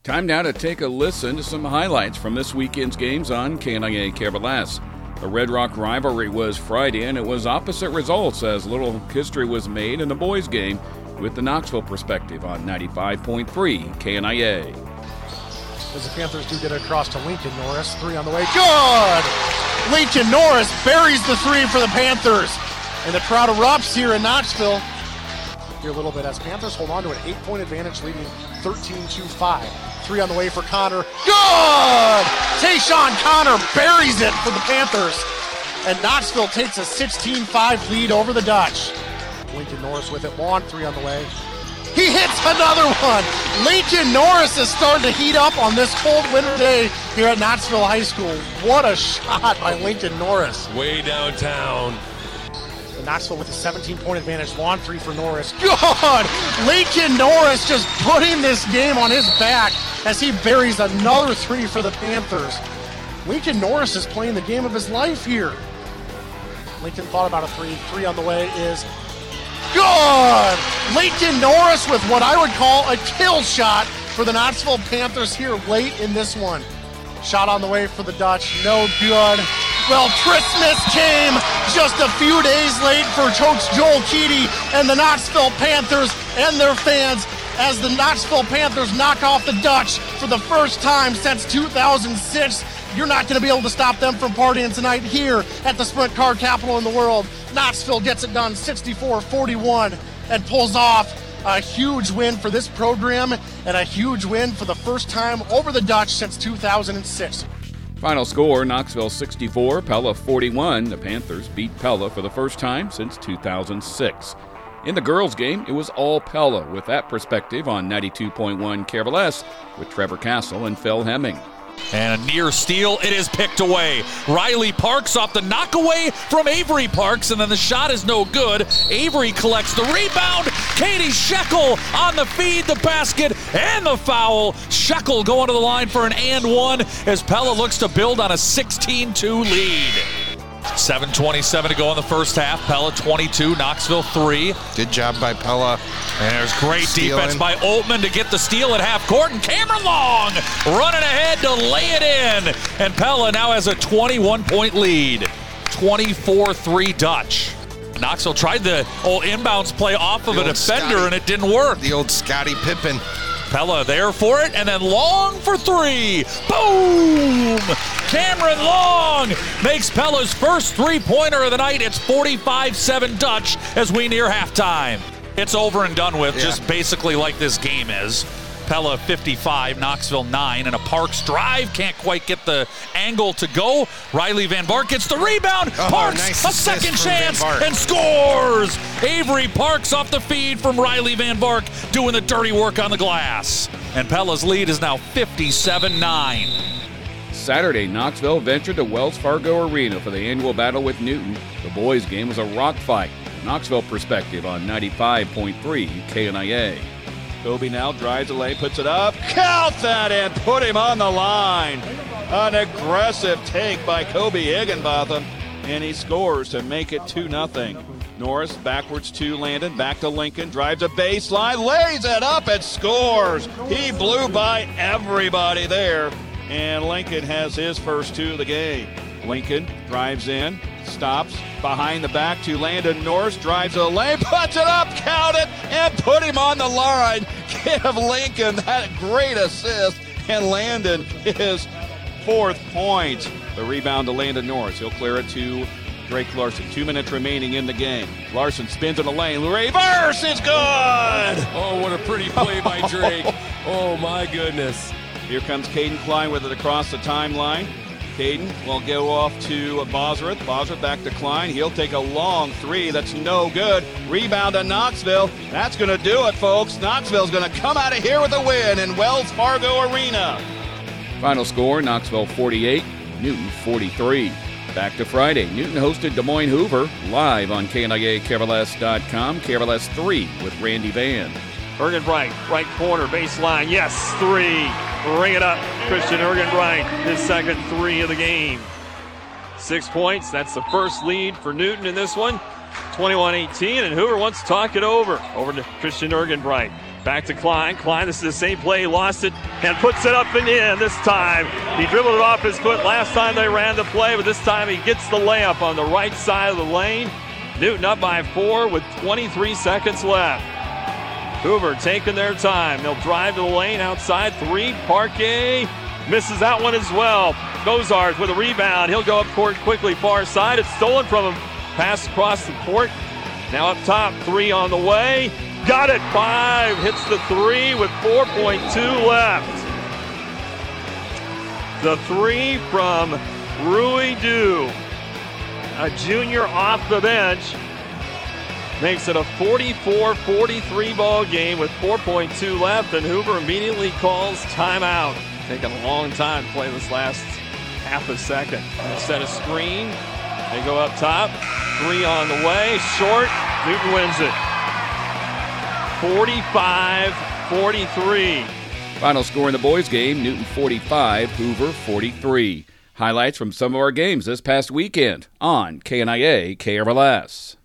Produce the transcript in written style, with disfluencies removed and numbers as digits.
Time now to take a listen to some highlights from this weekend's games on KNIA KRLS. The Red Rock rivalry was Friday, and it was opposite results as little history was made in the boys' game with the Knoxville perspective on 95.3 KNIA. As the Panthers do get it across to Lincoln Norris, three on the way. Good! Lincoln Norris buries the three for the Panthers. And the crowd erupts here in Knoxville. Here a little bit as Panthers hold on to an 8-point advantage, leading 13-5. Three on the way for Connor. Good! Tayshawn Connor buries it for the Panthers. And Knoxville takes a 16-5 lead over the Dutch. Lincoln Norris with it. Long three on the way. He hits another one. Lincoln Norris is starting to heat up on this cold winter day here at Knoxville High School. What a shot by Lincoln Norris. Way downtown. Knoxville with a 17-point advantage. Long three for Norris. Good! Lincoln Norris just putting this game on his back as he buries another three for the Panthers. Lincoln Norris is playing the game of his life here. Lincoln thought about a three. Three on the way is good! Lincoln Norris with what I would call a kill shot for the Knoxville Panthers here late in this one. Shot on the way for the Dutch. No good. Well, Christmas came just a few days late for Coach Joel Keaty and the Knoxville Panthers and their fans as the Knoxville Panthers knock off the Dutch for the first time since 2006. You're not going to be able to stop them from partying tonight here at the sprint car capital in the world. Knoxville gets it done 64-41 and pulls off a huge win for this program and a huge win for the first time over the Dutch since 2006. Final score, Knoxville 64, Pella 41. The Panthers beat Pella for the first time since 2006. In the girls' game, it was all Pella with that perspective on 92.1 KRLS with Trevor Castle and Phil Hemming. And a near steal, it is picked away. Riley Parks off the knockaway from Avery Parks, and then the shot is no good. Avery collects the rebound. Katie Shekel on the feed, the basket, and the foul. Shekel going to the line for an and one as Pella looks to build on a 16-2 lead. 7:27 to go in the first half. Pella 22, Knoxville 3. Good job by Pella. And there's great defense by Oltman to get the steal at half court. And Cameron Long running ahead to lay it in. And Pella now has a 21-point lead. 24-3 Dutch. Knoxville tried the old inbounds play off of a defender, and it didn't work. The old Scottie Pippen. Pella there for it, and then Long for three. Boom! Cameron Long makes Pella's first three-pointer of the night. It's 45-7 Dutch as we near halftime. It's over and done with, just basically like this game is. Pella 55, Knoxville 9, and a Parks drive. Can't quite get the angle to go. Riley Van Bark gets the rebound. Parks, nice a second chance, and scores! Avery Parks off the feed from Riley Van Bark, doing the dirty work on the glass. And Pella's lead is now 57-9. Saturday, Knoxville ventured to Wells Fargo Arena for the annual battle with Newton. The boys' game was a rock fight. Knoxville perspective on 95.3 KNIA. Kobe now drives the lane, puts it up, count that, and put him on the line. An aggressive take by Kobe Higginbotham, and he scores to make it 2-0. Norris backwards to Landon, back to Lincoln, drives a baseline, lays it up and scores. He blew by everybody there, and Lincoln has his first two of the game. Lincoln drives in, stops, behind the back to Landon Norris, drives a lane, puts it up, count it, and put him on the line. Give Lincoln that great assist, and Landon his fourth point. The rebound to Landon Norris. He'll clear it to Drake Larson. 2 minutes remaining in the game. Larson spins in the lane. Reverse is good! Oh, what a pretty play by Drake. Oh, my goodness. Here comes Caden Klein with it across the timeline. Caden will go off to Bosworth. Bosworth back to Klein. He'll take a long three. That's no good. Rebound to Knoxville. That's going to do it, folks. Knoxville's going to come out of here with a win in Wells Fargo Arena. Final score, Knoxville 48, Newton 43. Back to Friday. Newton hosted Des Moines Hoover live on KNIA-KRLS.com. KRLS 3 with Randy Van. Ergenbright, right corner, baseline, yes, three. Ring it up, Christian Ergenbright, his second three of the game. 6 points, that's the first lead for Newton in this one. 21-18, and Hoover wants to talk it over to Christian Ergenbright. Back to Klein. Klein, this is the same play. He lost it and puts it up and in this time. He dribbled it off his foot last time they ran the play, but this time he gets the layup on the right side of the lane. Newton up by 4 with 23 seconds left. Hoover taking their time. They'll drive to the lane outside. 3. Parquet misses that one as well. Gozart with a rebound. He'll go up court quickly, far side. It's stolen from him. Pass across the court. Now up top, 3 on the way. Got it, 5. Hits the 3 with 4.2 left. The 3 from Rui Du, a junior off the bench, makes it a 44-43 ball game with 4.2 left, and Hoover immediately calls timeout. Taking a long time to play this last half a second. They set a screen. They go up top. 3 on the way. Short. Newton wins it. 45-43. Final score in the boys' game, Newton 45, Hoover 43. Highlights from some of our games this past weekend on KNIA KRLS.